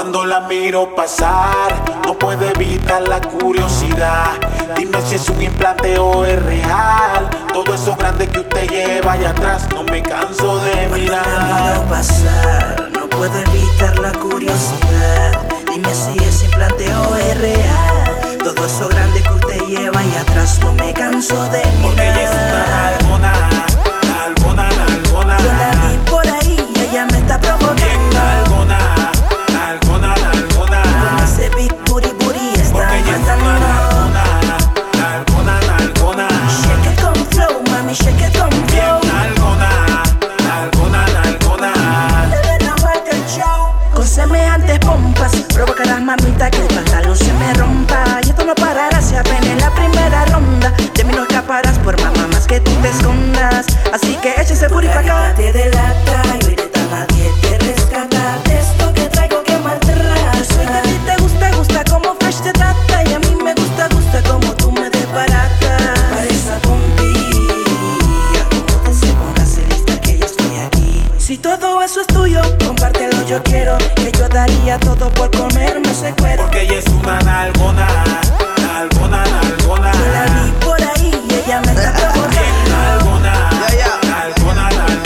Cuando la miro pasar, no puedo evitar la curiosidad. Dime si es un implante o es real. Todo eso grande que usted lleva allá atrás, no me canso de mirar. Cuando la miro pasar, no puedo evitar la curiosidad. Dime si es implante o es real. Todo eso grande que usted lleva allá atrás, no me canso de mirar. Porque ella es una nalgona, nalgona, nalgona. Yo la vi por ahí y ella me está provocando. Bien nalgona, nalgona, nalgona. Con ese big booty está porque ella es matando. una nalgona, nalgona, nalgona. Shake it con flow, mami, shake it con flow. Bien nalgona, nalgona, nalgona. Debe robarte el show. Con semejantes pompas, provoca a las mamitas que el pantalón se me rompa. Y esto no parará si apenas la primera ronda. De mí no escaparás por más que tú te escondas. Así que échese puri pa' acá. Te delata y hoy de nadie te rescata. De esto que traigo que maltrata. Yo soy que a ti te gusta como fresh te trata. Y a mí me gusta como tú me desbaratas. Para esa bombilla, como te se pongas lista que yo estoy aquí. Si todo eso es tuyo, compártelo, yo quiero. Que yo daría todo por comerme ese cuero. Porque ella es una nalgona, nalgona, nalgona. Yo la vi por ahí y ella me está provocando. Nalgona, nalgona, nalgona.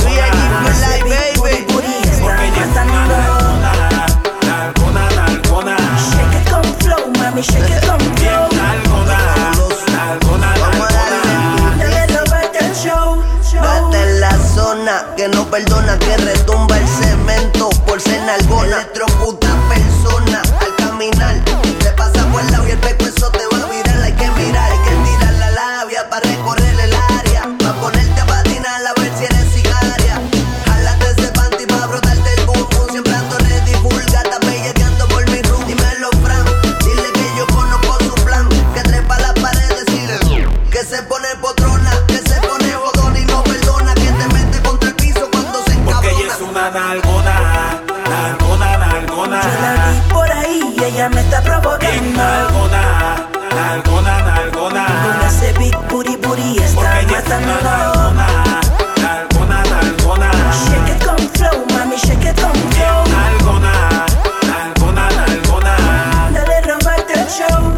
Porque ella es Porque ella es una nalgona, nalgona, nalgona. Shake it con flow, mami, shake it con Bien flow. nalgona, nalgona, nalgona. Debe robarte el show. Date en la zona que no perdona, que retumba el cemento por ser nalgona. Electrocuta persona al caminar. Te pasa por el lado y el pescuezo te va a virar. Hay que mirar, hay que tirar la labia para recorrer el área. Pa' ponerte a patinar a ver si eres sicaria. Jálate ese panty pa' brotarte el boom boom. Siempre ando ready, vulgar, está pelleteando por mi room. Dímelo, Fran, dile que yo conozco su plan. Que trepa las paredes y que se pone potrona, que se pone jodona y no perdona. Que te mete contra el piso cuando se encabrona. Porque ella es una nalgona, nalgona, nalgona. Yo la vi por ahí y ella me está provocando. Bien nalgona, nalgona, nalgona. Con ese big booty está Porque ella es una matando. nalgona, nalgona, nalgona. Shake it con flow, mami, shake it con flow. Nalgona, nalgona, nalgona. Debe robarte el show.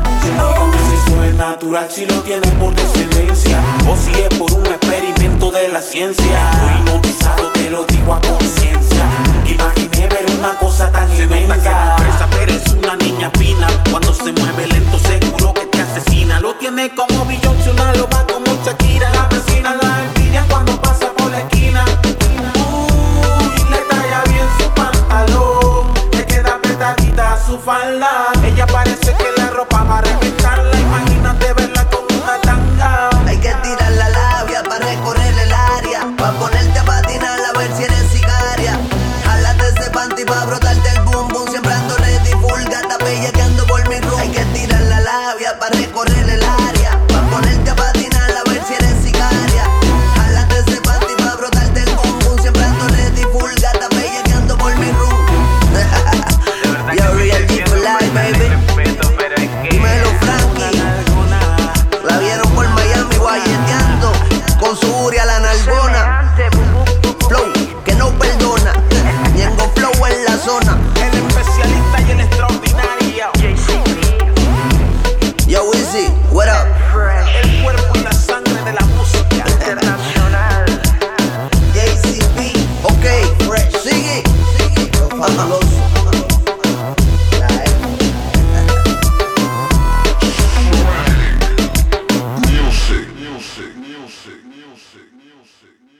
Si eso es natural, si lo tienes por descendencia, o si es por un experimento de la ciencia. Estoy hipnotizado, te lo digo a conciencia. Nunca imaginé ver una cosa tan inmensa. Pero es una niña fina, cuando se mueve lento seguro que te asesina. Lo tiene como Beyoncé, una loba como Shakira. La vecina la envidia cuando pasa por la esquina. Uy, le talla bien su pantalón, le queda apretadita su falda. Ella parece que la ropa va a reventarla. Imagínate verla con una tanga. Hay que tirar la labia para recorrer el área. Pa' ponerte a patinar a ver si eres sicaria. Jálate ese panty pa' brotarte el boom boom. Siempre ando ready, vulgar, está pelleteando por mi room. Hay que tirar la labia para recorrer el área. Pa' ponerte a patinar a ver si eres sicaria. Jálate ese panty pa' brotarte el boom boom. Siempre ando ready, vulgar, está pelleteando por mi room. Yo real deep life, baby. Dímelo, Frankie. La vieron por Miami guayeteando con su Uri a la nalgona. Flow que no perdona. Ñengo flow en la zona. El especialista y el extraordinario. Yo, Wizzy, what up? El cuerpo y la sangre de la música internacional. JCP, ok, sigue. Fabuloso. Music, music, music, music, music.